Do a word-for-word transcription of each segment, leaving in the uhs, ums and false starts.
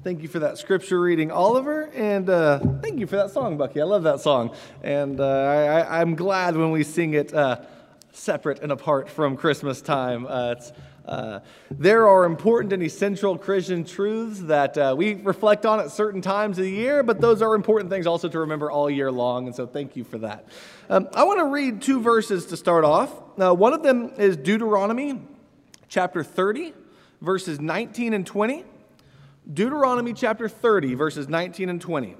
Thank you for that scripture reading, Oliver, and uh, thank you for that song, Bucky. I love that song, and uh, I, I'm glad when we sing it uh, separate and apart from Christmas time. Uh, it's, uh, there are important and essential Christian truths that uh, we reflect on at certain times of the year, but those are important things also to remember all year long, and so thank you for that. Um, I want to read two verses to start off. Uh, one of them is Deuteronomy chapter thirty, verses nineteen and twenty. Deuteronomy chapter thirty, verses nineteen and twenty.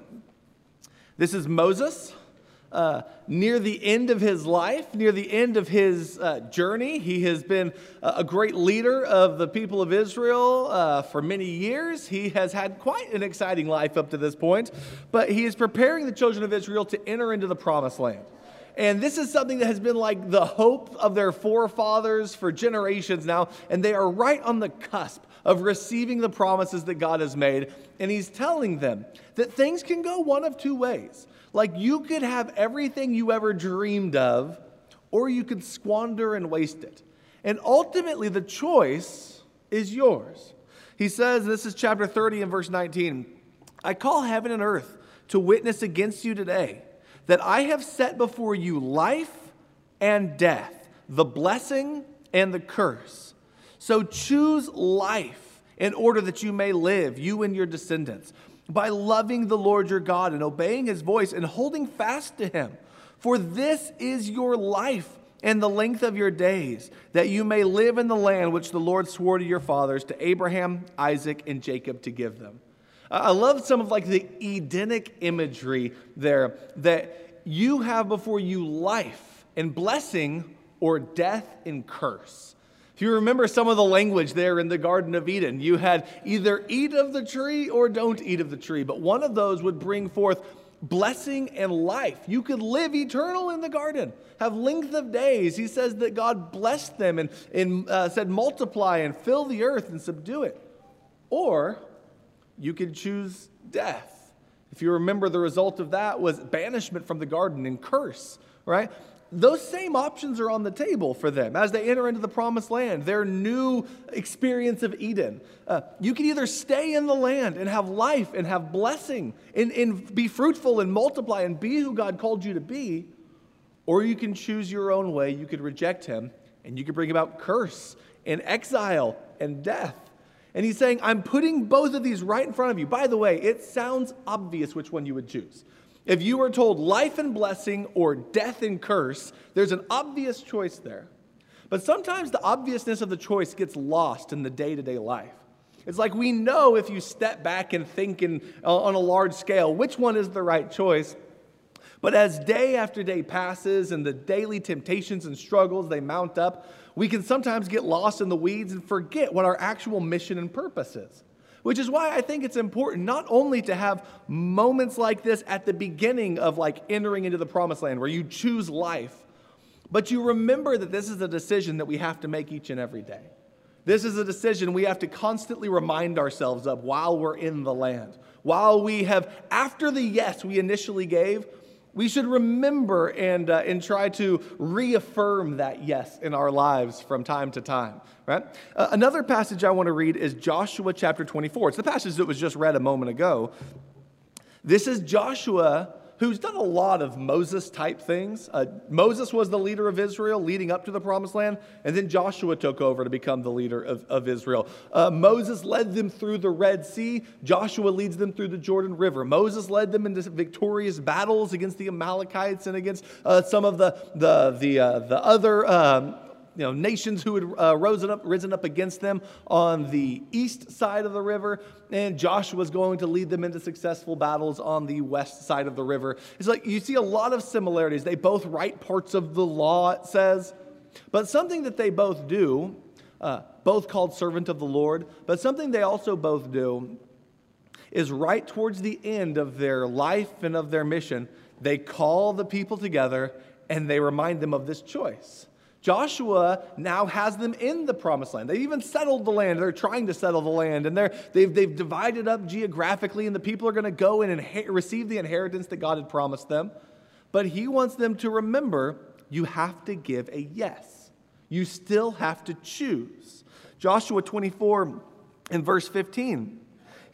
This is Moses uh, near the end of his life, near the end of his uh, journey. He has been a great leader of the people of Israel uh, for many years. He has had quite an exciting life up to this point, but he is preparing the children of Israel to enter into the promised land. And this is something that has been like the hope of their forefathers for generations now, and they are right on the cusp of receiving the promises that God has made. And he's telling them that things can go one of two ways. Like you could have everything you ever dreamed of, or you could squander and waste it. And ultimately the choice is yours. He says, this is chapter thirty and verse nineteen, I call heaven and earth to witness against you today that I have set before you life and death, the blessing and the curse. So choose life in order that you may live, you and your descendants, by loving the Lord your God and obeying his voice and holding fast to him. For this is your life and the length of your days, that you may live in the land which the Lord swore to your fathers, to Abraham, Isaac, and Jacob to give them. I love some of like the Edenic imagery there, that you have before you life and blessing or death and curse. If you remember some of the language there in the Garden of Eden, you had either eat of the tree or don't eat of the tree, but one of those would bring forth blessing and life. You could live eternal in the garden, have length of days. He says that God blessed them and, and uh, said multiply and fill the earth and subdue it. Or you could choose death. If you remember, the result of that was banishment from the garden and curse, right? Those same options are on the table for them as they enter into the promised land, their new experience of Eden. Uh, you can either stay in the land and have life and have blessing and, and be fruitful and multiply and be who God called you to be, or you can choose your own way. You could reject him and you could bring about curse and exile and death. And he's saying, I'm putting both of these right in front of you. By the way, it sounds obvious which one you would choose. If you were told life and blessing or death and curse, there's an obvious choice there. But sometimes the obviousness of the choice gets lost in the day-to-day life. It's like we know if you step back and think in, uh, on a large scale, which one is the right choice. But as day after day passes and the daily temptations and struggles, they mount up, we can sometimes get lost in the weeds and forget what our actual mission and purpose is. Which is why I think it's important not only to have moments like this at the beginning of like entering into the promised land where you choose life, but you remember that this is a decision that we have to make each and every day. This is a decision we have to constantly remind ourselves of while we're in the land. While we have, after the yes we initially gave, we should remember and uh, and try to reaffirm that yes in our lives from time to time, right? Uh, another passage I want to read is Joshua chapter twenty-four. It's the passage that was just read a moment ago. This is Joshua, who's done a lot of Moses-type things. Uh, Moses was the leader of Israel leading up to the promised land, and then Joshua took over to become the leader of, of Israel. Uh, Moses led them through the Red Sea. Joshua leads them through the Jordan River. Moses led them into victorious battles against the Amalekites and against uh, some of the, the, the, uh, the other um, you know, nations who had uh, risen up, risen up against them on the east side of the river, and Joshua was going to lead them into successful battles on the west side of the river. It's like you see a lot of similarities. They both write parts of the law, it says, but something that they both do, uh, both called servant of the Lord, but something they also both do is right towards the end of their life and of their mission, they call the people together and they remind them of this choice. Joshua now has them in the promised land. They even settled the land. They're trying to settle the land. And they're, they've, they've divided up geographically, and the people are going to go and inher- receive the inheritance that God had promised them. But he wants them to remember, you have to give a yes. You still have to choose. Joshua twenty-four in verse fifteen.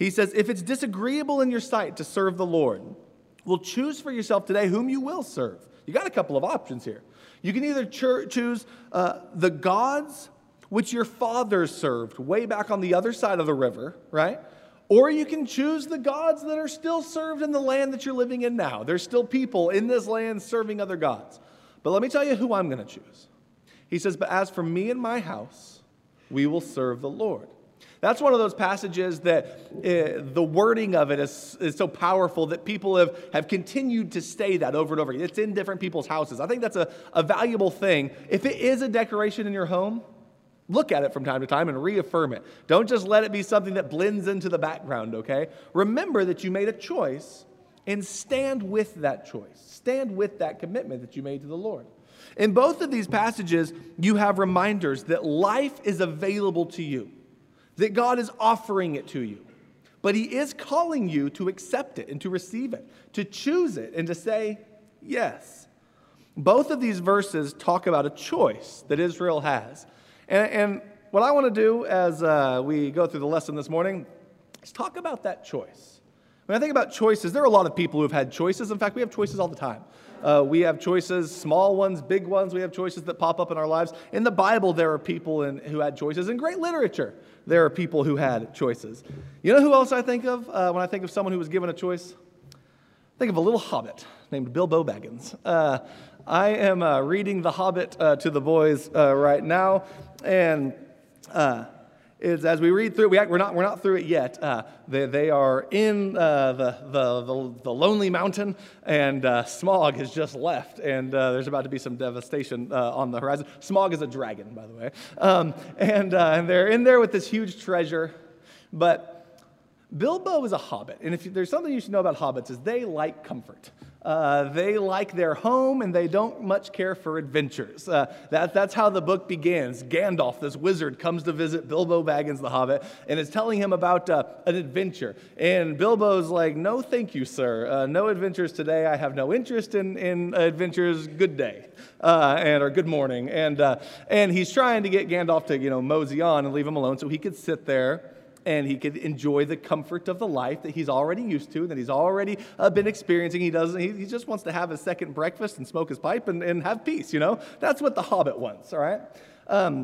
He says, if it's disagreeable in your sight to serve the Lord, well, choose for yourself today whom you will serve. You got a couple of options here. You can either cho- choose uh, the gods which your fathers served way back on the other side of the river, right? Or you can choose the gods that are still served in the land that you're living in now. There's still people in this land serving other gods. But let me tell you who I'm going to choose. He says, but as for me and my house, we will serve the Lord. That's one of those passages that uh, the wording of it is, is so powerful that people have, have continued to say that over and over again. It's in different people's houses. I think that's a, a valuable thing. If it is a decoration in your home, look at it from time to time and reaffirm it. Don't just let it be something that blends into the background, okay? Remember that you made a choice and stand with that choice. Stand with that commitment that you made to the Lord. In both of these passages, you have reminders that life is available to you, that God is offering it to you, but He is calling you to accept it and to receive it, to choose it and to say yes. Both of these verses talk about a choice that Israel has. And, and what I want to do as uh, we go through the lesson this morning is talk about that choice. When I think about choices, there are a lot of people who have had choices. In fact, we have choices all the time. Uh, we have choices, small ones, big ones. We have choices that pop up in our lives. In the Bible, there are people in, who had choices. In great literature, there are people who had choices. You know who else I think of uh, when I think of someone who was given a choice? I think of a little hobbit named Bilbo Baggins. Uh, I am uh, reading The Hobbit uh, to the boys uh, right now, and uh, it's, as we read through, we act, we're not we're not through it yet. Uh, they they are in uh, the, the the the lonely mountain, and uh, Smaug has just left, and uh, there's about to be some devastation uh, on the horizon. Smaug is a dragon, by the way, um, and uh, and they're in there with this huge treasure, but Bilbo is a hobbit, and if there's something you should know about hobbits is they like comfort. Uh, they like their home, and they don't much care for adventures. Uh, that, that's how the book begins. Gandalf, this wizard, comes to visit Bilbo Baggins the Hobbit, and is telling him about uh, an adventure. And Bilbo's like, no thank you, sir. Uh, no adventures today. I have no interest in, in adventures. Good day. Uh, and or good morning. And, uh, and he's trying to get Gandalf to, you know, mosey on and leave him alone so he could sit there and he could enjoy the comfort of the life that he's already used to, that he's already uh, been experiencing. He doesn't. He, he just wants to have his second breakfast and smoke his pipe and, and have peace, you know? That's what the Hobbit wants, all right? Um,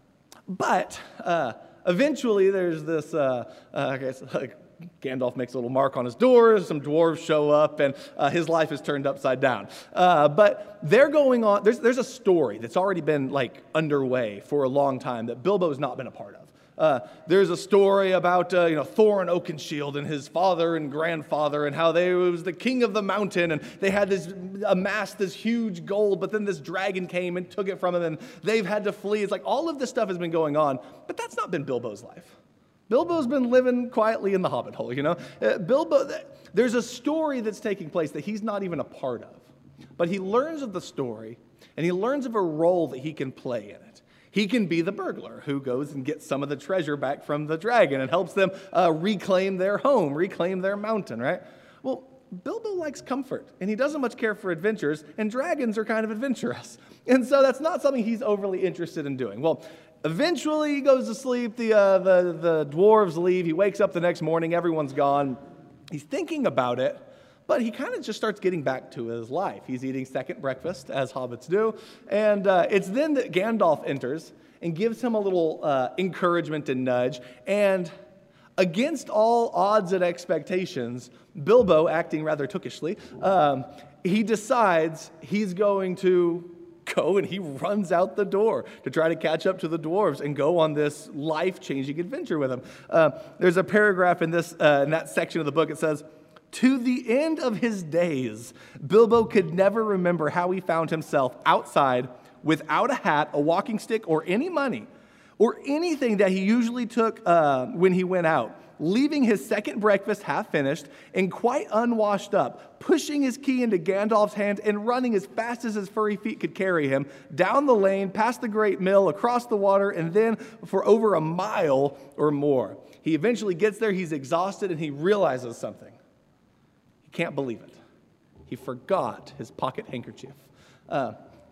but uh, eventually there's this, uh, uh, I guess, like, Gandalf makes a little mark on his door, some dwarves show up, and uh, his life is turned upside down. Uh, but they're going on, there's, there's a story that's already been, like, underway for a long time that Bilbo's not been a part of. Uh, there's a story about uh, you know Thorin Oakenshield and his father and grandfather and how they was the king of the mountain and they had this amassed this huge gold, but then this dragon came and took it from them and they've had to flee. It's like all of this stuff has been going on, but that's not been Bilbo's life. Bilbo's been living quietly in the hobbit hole, you know. Uh, Bilbo, there's a story that's taking place that he's not even a part of, but he learns of the story and he learns of a role that he can play in it. He can be the burglar who goes and gets some of the treasure back from the dragon and helps them uh, reclaim their home, reclaim their mountain, right? Well, Bilbo likes comfort, and he doesn't much care for adventures, and dragons are kind of adventurous. And so that's not something he's overly interested in doing. Well, eventually he goes to sleep, the, uh, the, the dwarves leave, he wakes up the next morning, everyone's gone. He's thinking about it, but he kind of just starts getting back to his life. He's eating second breakfast, as hobbits do. And uh, it's then that Gandalf enters and gives him a little uh, encouragement and nudge. And against all odds and expectations, Bilbo, acting rather tookishly, um, he decides he's going to go and he runs out the door to try to catch up to the dwarves and go on this life-changing adventure with them. Uh, there's a paragraph in, this, uh, in that section of the book. It says, to the end of his days, Bilbo could never remember how he found himself outside without a hat, a walking stick, or any money, or anything that he usually took uh, when he went out, leaving his second breakfast half finished and quite unwashed up, pushing his key into Gandalf's hand and running as fast as his furry feet could carry him, down the lane, past the great mill, across the water, and then for over a mile or more. He eventually gets there, he's exhausted, and he realizes something. Can't believe it. He forgot his pocket handkerchief. Uh,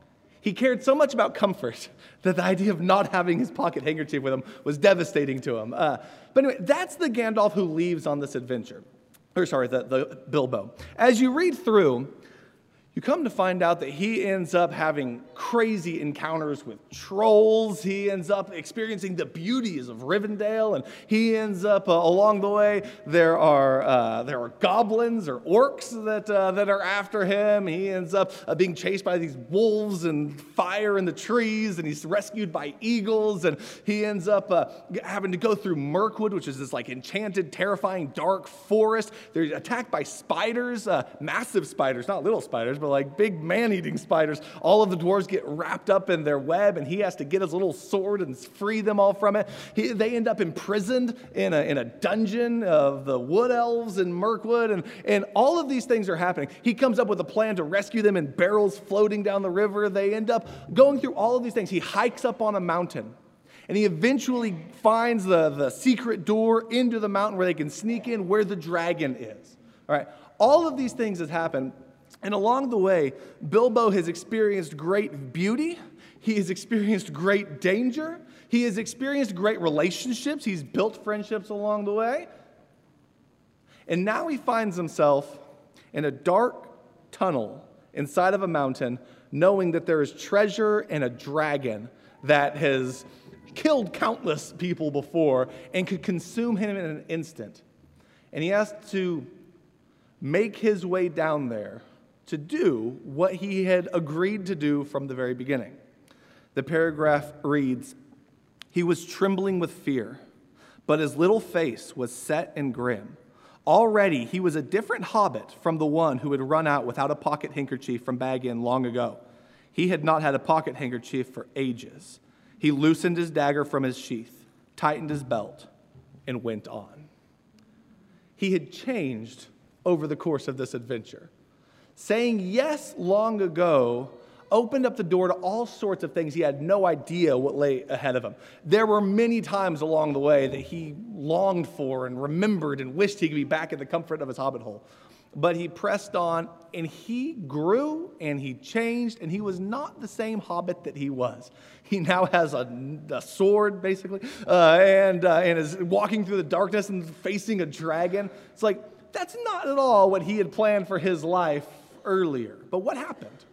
He cared so much about comfort that the idea of not having his pocket handkerchief with him was devastating to him. Uh, but anyway, that's the Gandalf who leaves on this adventure. Or sorry, the, the Bilbo. As you read through, you come to find out that he ends up having crazy encounters with trolls. He ends up experiencing the beauties of Rivendell, and he ends up uh, along the way. There are uh, there are goblins or orcs that uh, that are after him. He ends up uh, being chased by these wolves and fire in the trees, and he's rescued by eagles. And he ends up uh, having to go through Mirkwood, which is this like enchanted, terrifying, dark forest. They're attacked by spiders, uh, massive spiders, not little spiders, but like big man-eating spiders. All of the dwarves get wrapped up in their web, and he has to get his little sword and free them all from it. He, they end up imprisoned in a, in a dungeon of the wood elves in Mirkwood, and, and all of these things are happening. He comes up with a plan to rescue them in barrels floating down the river. They end up going through all of these things. He hikes up on a mountain, and he eventually finds the, the secret door into the mountain where they can sneak in where the dragon is. All right, all of these things have happened. And along the way, Bilbo has experienced great beauty. He has experienced great danger. He has experienced great relationships. He's built friendships along the way. And now he finds himself in a dark tunnel inside of a mountain, knowing that there is treasure and a dragon that has killed countless people before and could consume him in an instant. And he has to make his way down there to do what he had agreed to do from the very beginning. The paragraph reads, "He was trembling with fear, but his little face was set and grim. Already he was a different hobbit from the one who had run out without a pocket handkerchief from Bag End long ago. He had not had a pocket handkerchief for ages. He loosened his dagger from his sheath, tightened his belt, and went on." He had changed over the course of this adventure. Saying yes long ago opened up the door to all sorts of things he had no idea what lay ahead of him. There were many times along the way that he longed for and remembered and wished he could be back in the comfort of his hobbit hole. But he pressed on, and he grew, and he changed, and he was not the same hobbit that he was. He now has a, a sword, basically, uh, and, uh, and is walking through the darkness and facing a dragon. It's like, that's not at all what he had planned for his life earlier. But what happened?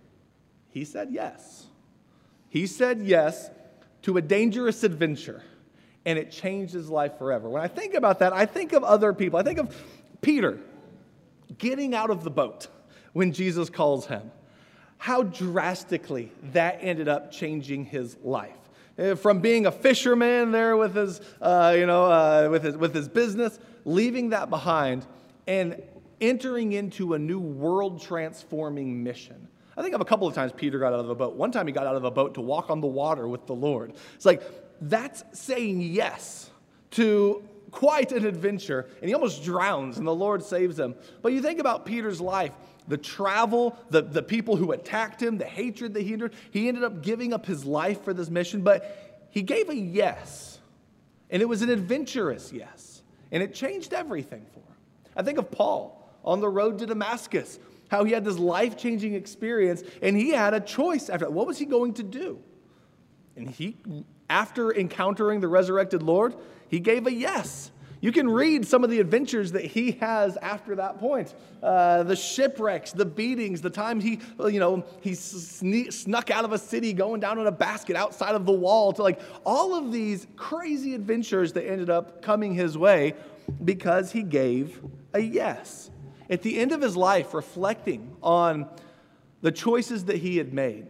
He said yes. He said yes to a dangerous adventure, and it changed his life forever. When I think about that, I think of other people. I think of Peter getting out of the boat when Jesus calls him. How drastically that ended up changing his life. From being a fisherman there with his, uh, you know, uh, with his with his business, leaving that behind and entering into a new world-transforming mission. I think of a couple of times Peter got out of the boat. One time he got out of a boat to walk on the water with the Lord. It's like, that's saying yes to quite an adventure, and he almost drowns, and the Lord saves him. But you think about Peter's life, the travel, the, the people who attacked him, the hatred that he endured. He ended up giving up his life for this mission, but he gave a yes, and it was an adventurous yes, and it changed everything for him. I think of Paul on the road to Damascus, how he had this life-changing experience, and he had a choice after that. What was he going to do? And he, after encountering the resurrected Lord, he gave a yes. You can read some of the adventures that he has after that point. Uh, the shipwrecks, the beatings, the times he, you know, he sne- snuck out of a city going down in a basket outside of the wall, to like all of these crazy adventures that ended up coming his way because he gave a yes. At the end of his life, reflecting on the choices that he had made,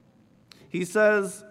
he says,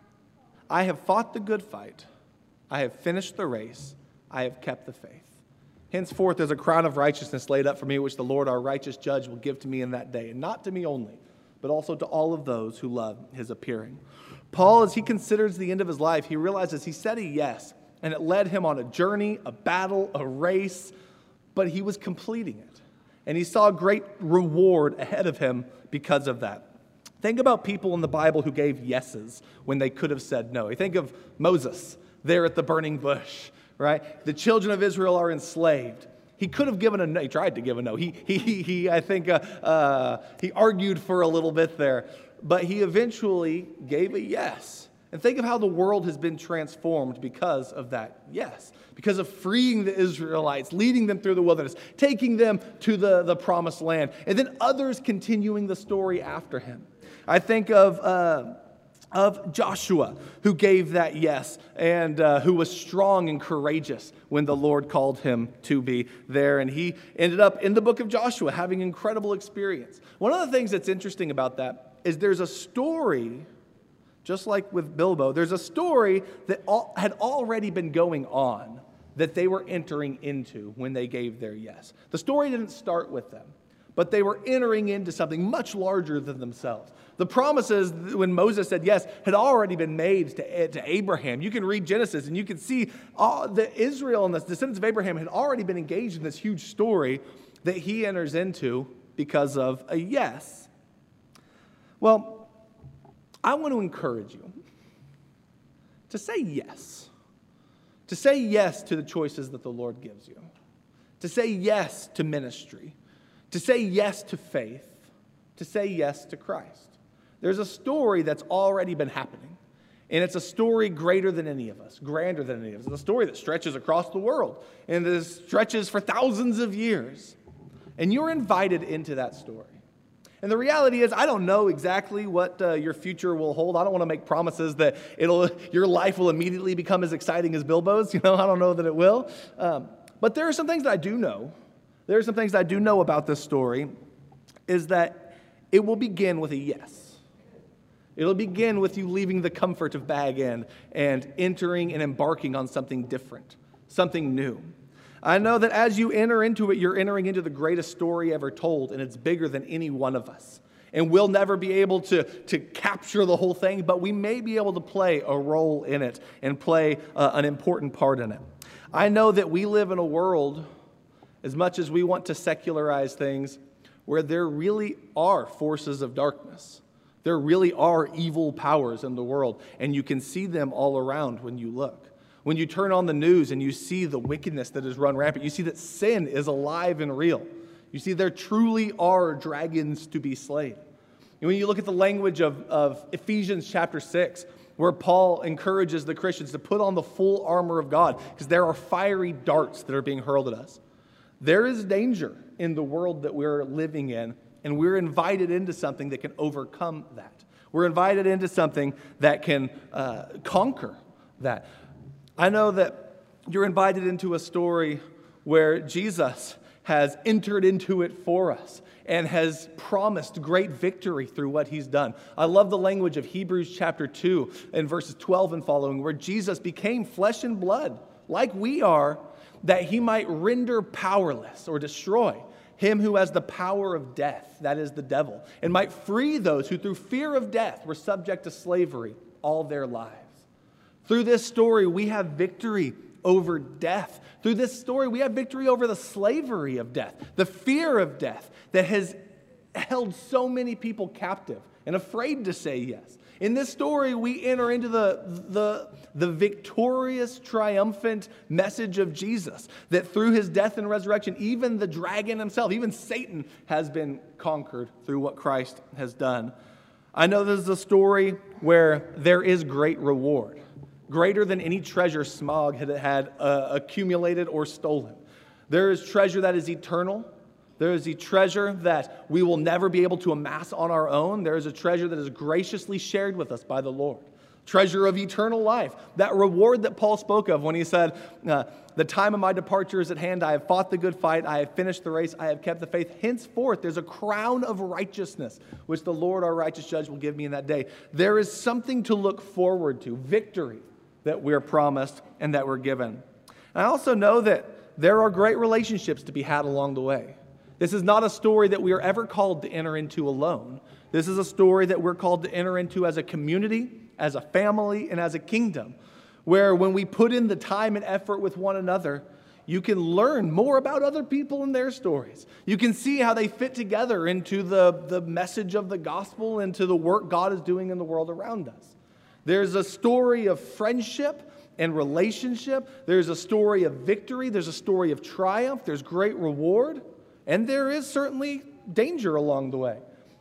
"I have fought the good fight. I have finished the race. I have kept the faith. Henceforth, there's a crown of righteousness laid up for me, which the Lord, our righteous judge, will give to me in that day, and not to me only, but also to all of those who love his appearing." Paul, as he considers the end of his life, he realizes he said a yes, and it led him on a journey, a battle, a race, but he was completing it. And he saw a great reward ahead of him because of that. Think about people in the Bible who gave yeses when they could have said no. You think of Moses there at the burning bush, right? The children of Israel are enslaved. He could have given a no. He tried to give a no. He, he, he, he I think, uh, uh, he argued for a little bit there. but he eventually gave a yes. And think of how the world has been transformed because of that yes. Because of freeing the Israelites, leading them through the wilderness, taking them to the, the promised land, and then others continuing the story after him. I think of, uh, of Joshua, who gave that yes, and uh, who was strong and courageous when the Lord called him to be there. And he ended up in the book of Joshua having incredible experience. One of the things that's interesting about that is there's a story. Just like with Bilbo, there's a story that all, had already been going on that they were entering into when they gave their yes. The story didn't start with them, but they were entering into something much larger than themselves. The promises, when Moses said yes, had already been made to, to Abraham. You can read Genesis and you can see all, the Israel and the descendants of Abraham had already been engaged in this huge story that he enters into because of a yes. Well, I want to encourage you to say yes. To say yes to the choices that the Lord gives you. To say yes to ministry. To say yes to faith. To say yes to Christ. There's a story that's already been happening. And it's a story greater than any of us, grander than any of us. It's a story that stretches across the world. And it stretches for thousands of years. And you're invited into that story. And the reality is, I don't know exactly what uh, your future will hold. I don't want to make promises that it'll your life will immediately become as exciting as Bilbo's. You know, I don't know that it will. Um, but there are some things that I do know. There are some things that I do know about this story, is that it will begin with a yes. It'll begin with you leaving the comfort of Bag End and entering and embarking on something different, something new. I know that as you enter into it, you're entering into the greatest story ever told, and it's bigger than any one of us. And we'll never be able to, to capture the whole thing, but we may be able to play a role in it and play uh, an important part in it. I know that we live in a world, as much as we want to secularize things, where there really are forces of darkness. There really are evil powers in the world, and you can see them all around when you look. When you turn on the news and you see the wickedness that is run rampant, you see that sin is alive and real. You see there truly are dragons to be slain. And when you look at the language of, of Ephesians chapter six, where Paul encourages the Christians to put on the full armor of God, because there are fiery darts that are being hurled at us. There is danger in the world that we're living in, and we're invited into something that can overcome that. We're invited into something that can uh, conquer that. I know that you're invited into a story where Jesus has entered into it for us and has promised great victory through what he's done. I love the language of Hebrews chapter two and verses twelve and following, where Jesus became flesh and blood like we are, that he might render powerless or destroy him who has the power of death, that is the devil, and might free those who through fear of death were subject to slavery all their lives. Through this story, we have victory over death. Through this story, we have victory over the slavery of death, the fear of death that has held so many people captive and afraid to say yes. In this story, we enter into the, the, the victorious, triumphant message of Jesus, that through his death and resurrection, even the dragon himself, even Satan, has been conquered through what Christ has done. I know this is a story where there is great reward, greater than any treasure Smaug had, had uh, accumulated or stolen. There is treasure that is eternal. There is a treasure that we will never be able to amass on our own. There is a treasure that is graciously shared with us by the Lord. Treasure of eternal life. That reward that Paul spoke of when he said, uh, the time of my departure is at hand. I have fought the good fight. I have finished the race. I have kept the faith. Henceforth, there's a crown of righteousness, which the Lord, our righteous judge, will give me in that day. There is something to look forward to. Victory that we're promised and that we're given. I also know that there are great relationships to be had along the way. This is not a story that we are ever called to enter into alone. This is a story that we're called to enter into as a community, as a family, and as a kingdom, where when we put in the time and effort with one another, you can learn more about other people and their stories. You can see how they fit together into the, the message of the gospel and to the work God is doing in the world around us. There's a story of friendship and relationship. There's a story of victory. There's a story of triumph. There's great reward. And there is certainly danger along the way.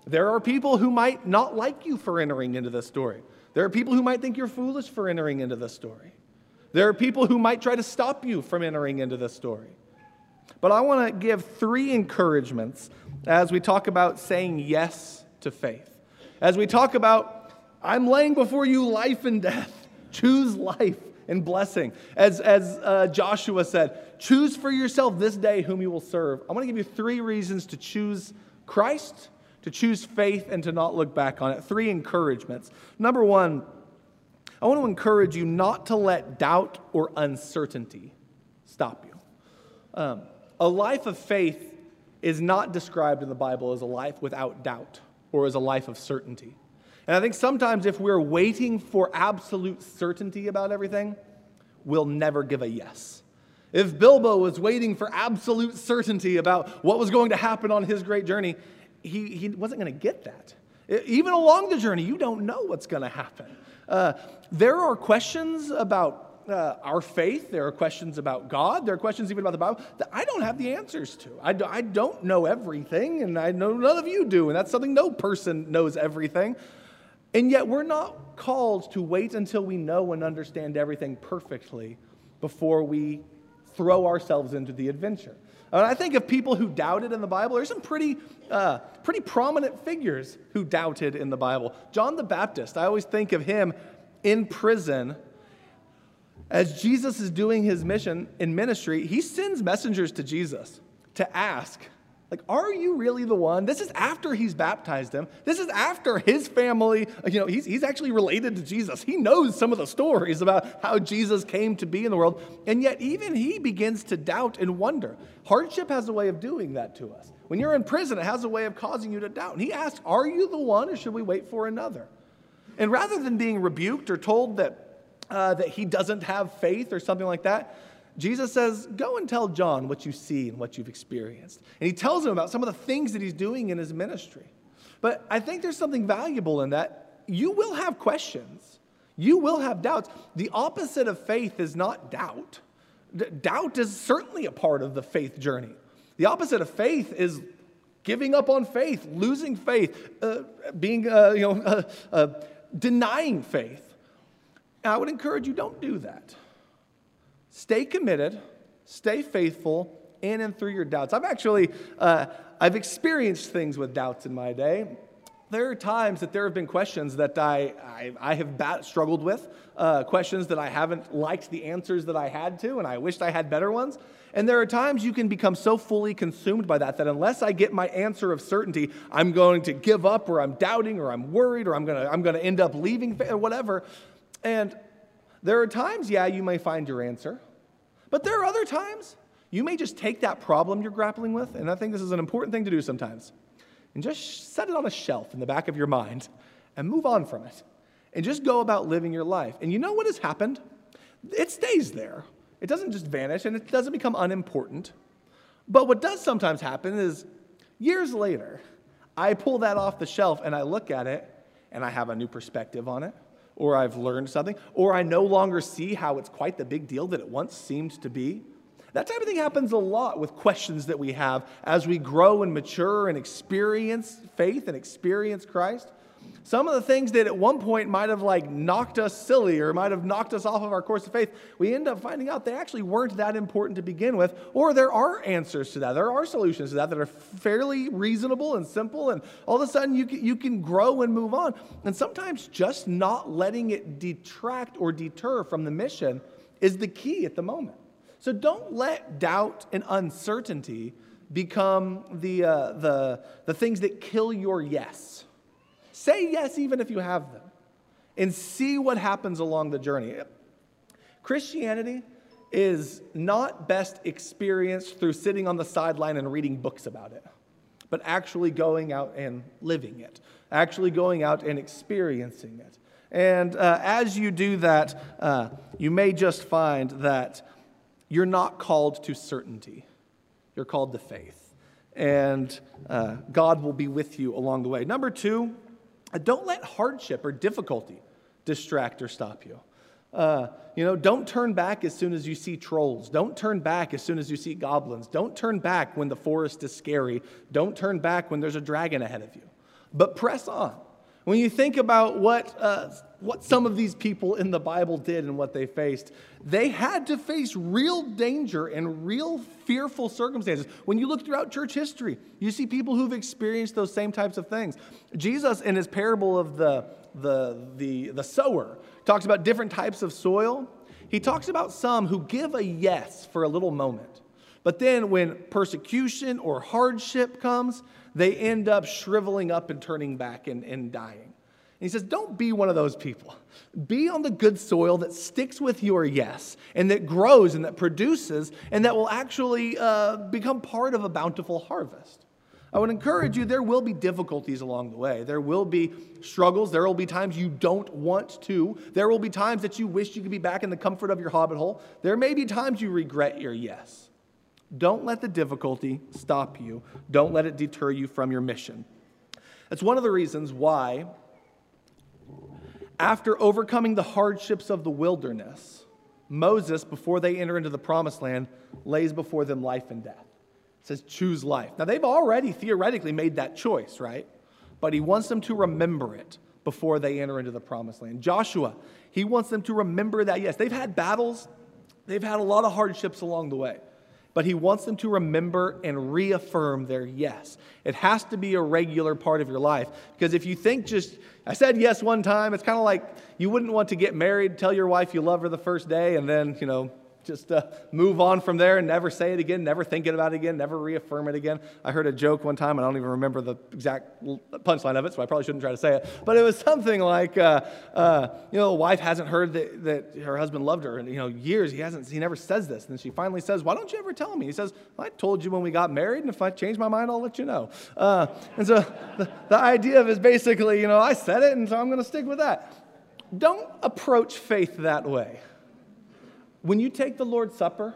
There are people who might not like you for entering into this story. There are people who might think you're foolish for entering into this story. There are people who might try to stop you from entering into this story. But I want to give three encouragements as we talk about saying yes to faith. As we talk about, I'm laying before you life and death. Choose life and blessing. As, as uh, Joshua said, choose for yourself this day whom you will serve. I want to give you three reasons to choose Christ, to choose faith, and to not look back on it. Three encouragements. Number one, I want to encourage you not to let doubt or uncertainty stop you. Um, a life of faith is not described in the Bible as a life without doubt or as a life of certainty. And I think sometimes if we're waiting for absolute certainty about everything, we'll never give a yes. If Bilbo was waiting for absolute certainty about what was going to happen on his great journey, he, he wasn't going to get that. Even along the journey, you don't know what's going to happen. Uh, there are questions about uh, our faith. There are questions about God. There are questions even about the Bible that I don't have the answers to. I, do, I don't know everything, and I know none of you do, and that's something no person knows everything. And yet we're not called to wait until we know and understand everything perfectly before we throw ourselves into the adventure. And I think of people who doubted in the Bible. There's some pretty, uh, pretty prominent figures who doubted in the Bible. John the Baptist, I always think of him in prison. As Jesus is doing his mission in ministry, he sends messengers to Jesus to ask, like, are you really the one? This is after he's baptized him. This is after his family, you know, he's, he's actually related to Jesus. He knows some of the stories about how Jesus came to be in the world. And yet even he begins to doubt and wonder. Hardship has a way of doing that to us. When you're in prison, it has a way of causing you to doubt. And he asks, are you the one or should we wait for another? And rather than being rebuked or told that, uh, that he doesn't have faith or something like that, Jesus says, go and tell John what you see and what you've experienced. And he tells him about some of the things that he's doing in his ministry. But I think there's something valuable in that. You will have questions. You will have doubts. The opposite of faith is not doubt. D- doubt is certainly a part of the faith journey. The opposite of faith is giving up on faith, losing faith, uh, being, uh, you know, uh, uh, denying faith. And I would encourage you, don't do that. Stay committed, stay faithful, in and through your doubts. I've actually, uh, I've experienced things with doubts in my day. There are times that there have been questions that I, I, I have bat- struggled with, uh, questions that I haven't liked the answers that I had to, and I wished I had better ones. And there are times you can become so fully consumed by that, that unless I get my answer of certainty, I'm going to give up, or I'm doubting, or I'm worried, or I'm going to I'm going to end up leaving, or whatever. And there are times, yeah, you may find your answer, but there are other times you may just take that problem you're grappling with, and I think this is an important thing to do sometimes, and just set it on a shelf in the back of your mind and move on from it, and just go about living your life. And you know what has happened? It stays there. It doesn't just vanish, and it doesn't become unimportant. But what does sometimes happen is years later, I pull that off the shelf, and I look at it, and I have a new perspective on it. Or I've learned something, or I no longer see how it's quite the big deal that it once seemed to be. That type of thing happens a lot with questions that we have as we grow and mature and experience faith and experience Christ. Some of the things that at one point might have like knocked us silly or might have knocked us off of our course of faith, we end up finding out they actually weren't that important to begin with, or there are answers to that. There are solutions to that that are fairly reasonable and simple, and all of a sudden you can, you can grow and move on. And sometimes just not letting it detract or deter from the mission is the key at the moment. So don't let doubt and uncertainty become the, uh, the, the things that kill your yes. Say yes even if you have them, and see what happens along the journey. Christianity is not best experienced through sitting on the sideline and reading books about it, but actually going out and living it, actually going out and experiencing it. And uh, as you do that, uh, you may just find that you're not called to certainty. You're called to faith. And uh, God will be with you along the way. Number two, don't let hardship or difficulty distract or stop you. Uh, you know, don't turn back as soon as you see trolls. Don't turn back as soon as you see goblins. Don't turn back when the forest is scary. Don't turn back when there's a dragon ahead of you. But press on. When you think about what uh, what some of these people in the Bible did and what they faced, they had to face real danger and real fearful circumstances. When you look throughout church history, you see people who've experienced those same types of things. Jesus, in his parable of the, the, the, the sower, talks about different types of soil. He talks about some who give a yes for a little moment. But then when persecution or hardship comes, they end up shriveling up and turning back and, and dying. And he says, don't be one of those people. Be on the good soil that sticks with your yes and that grows and that produces and that will actually uh, become part of a bountiful harvest. I would encourage you, there will be difficulties along the way. There will be struggles. There will be times you don't want to. There will be times that you wish you could be back in the comfort of your hobbit hole. There may be times you regret your yes. Don't let the difficulty stop you. Don't let it deter you from your mission. That's one of the reasons why, after overcoming the hardships of the wilderness, Moses, before they enter into the promised land, lays before them life and death. It says, choose life. Now, they've already theoretically made that choice, right? But he wants them to remember it before they enter into the promised land. Joshua, he wants them to remember that, yes, they've had battles. They've had a lot of hardships along the way. But he wants them to remember and reaffirm their yes. It has to be a regular part of your life. Because if you think just, I said yes one time, it's kind of like you wouldn't want to get married, tell your wife you love her the first day, and then, you know, just uh, move on from there and never say it again, never think about it again, never reaffirm it again. I heard a joke one time, and I don't even remember the exact punchline of it, so I probably shouldn't try to say it. But it was something like, uh, uh, you know, the wife hasn't heard that, that her husband loved her in, you know, years. He hasn't. He never says this. And she finally says, why don't you ever tell me? He says, well, I told you when we got married, and if I change my mind, I'll let you know. Uh, and so the, the idea of is basically, you know, I said it, and so I'm going to stick with that. Don't approach faith that way. When you take the Lord's Supper,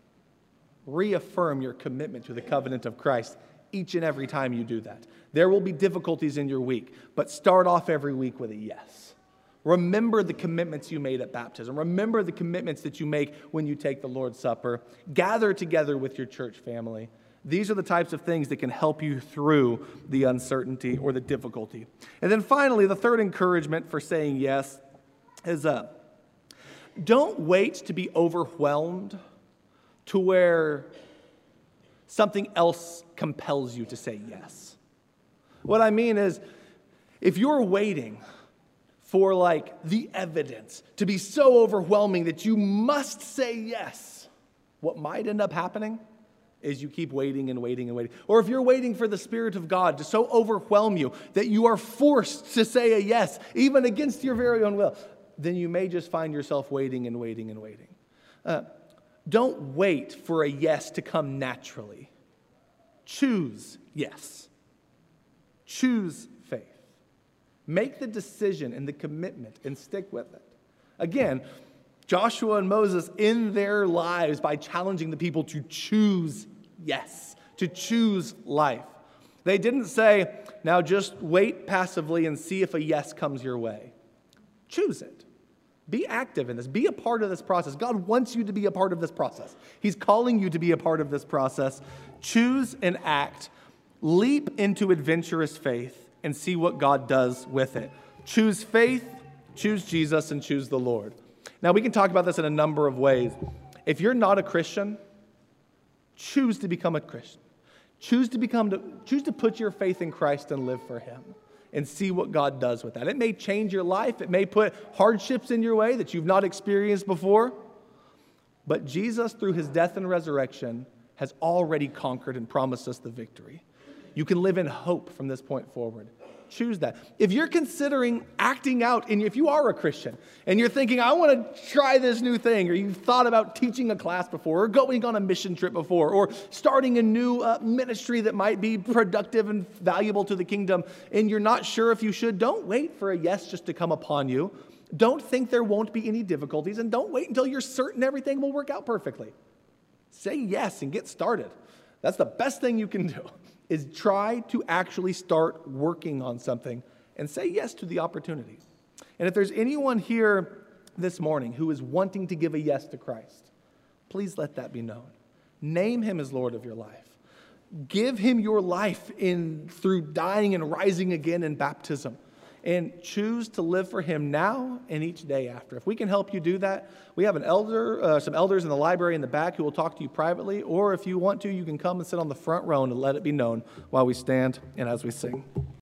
reaffirm your commitment to the covenant of Christ each and every time you do that. There will be difficulties in your week, but start off every week with a yes. Remember the commitments you made at baptism. Remember the commitments that you make when you take the Lord's Supper. Gather together with your church family. These are the types of things that can help you through the uncertainty or the difficulty. And then finally, the third encouragement for saying yes is uh, don't wait to be overwhelmed to where something else compels you to say yes. What I mean is, if you're waiting for like the evidence to be so overwhelming that you must say yes, what might end up happening is you keep waiting and waiting and waiting. Or if you're waiting for the Spirit of God to so overwhelm you that you are forced to say a yes, even against your very own will, then you may just find yourself waiting and waiting and waiting. Uh, don't wait for a yes to come naturally. Choose yes. Choose faith. Make the decision and the commitment and stick with it. Again, Joshua and Moses in their lives by challenging the people to choose yes, to choose life. They didn't say, now just wait passively and see if a yes comes your way. Choose it. Be active in this. Be a part of this process. God wants you to be a part of this process. He's calling you to be a part of this process. Choose and act. Leap into adventurous faith and see what God does with it. Choose faith, choose Jesus, and choose the Lord. Now, we can talk about this in a number of ways. If you're not a Christian, choose to become a Christian. Choose to become, to, choose to put your faith in Christ and live for Him. And see what God does with that. It may change your life. It may put hardships in your way that you've not experienced before. But Jesus, through His death and resurrection, has already conquered and promised us the victory. You can live in hope from this point forward. Choose that. If you're considering acting out, and if you are a Christian, and you're thinking, I want to try this new thing, or you've thought about teaching a class before, or going on a mission trip before, or starting a new uh, ministry that might be productive and valuable to the kingdom, and you're not sure if you should, don't wait for a yes just to come upon you. Don't think there won't be any difficulties, and don't wait until you're certain everything will work out perfectly. Say yes and get started. That's the best thing you can do. Is try to actually start working on something and say yes to the opportunity. And if there's anyone here this morning who is wanting to give a yes to Christ, please let that be known. Name Him as Lord of your life. give him your life in through dying and rising again in baptism. And choose to live for him now and each day after. If we can help you do that, we have an elder, uh, some elders in the library in the back who will talk to you privately. Or if you want to, you can come and sit on the front row and let it be known while we stand and as we sing.